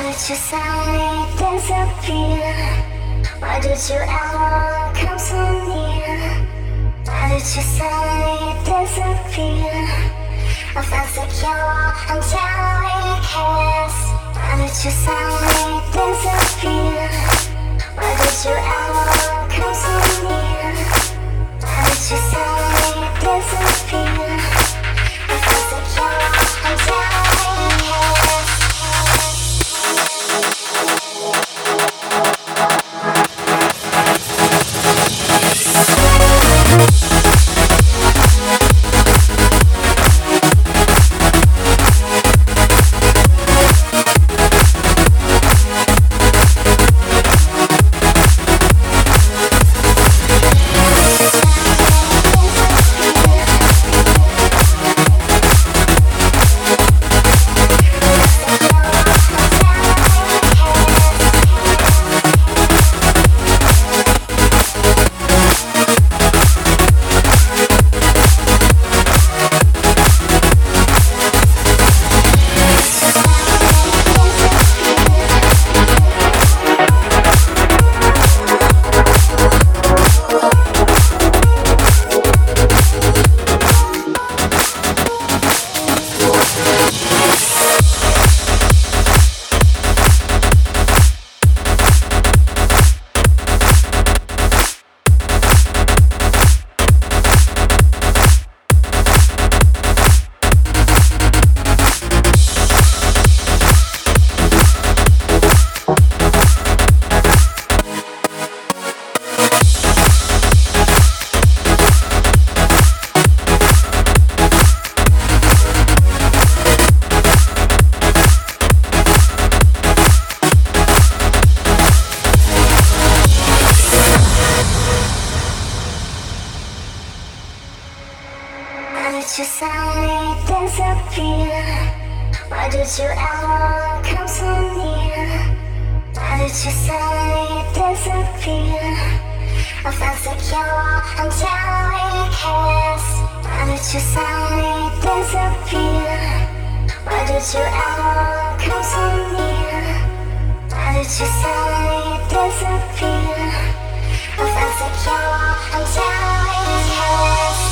Why did you suddenly disappear? Why did you ever come so near? Why did you suddenly disappear? I felt secure until we kissed. Why did you suddenly disappear? Why did you ever come so near? Why did you suddenly disappear? I felt secure until we kissed. Why did you suddenly disappear? Why did you ever come so near? Why did you suddenly disappear? I felt secure until we kissed. Why did you suddenly disappear? Why did you ever come so near? Why did you suddenly disappear? I felt secure until we kissed.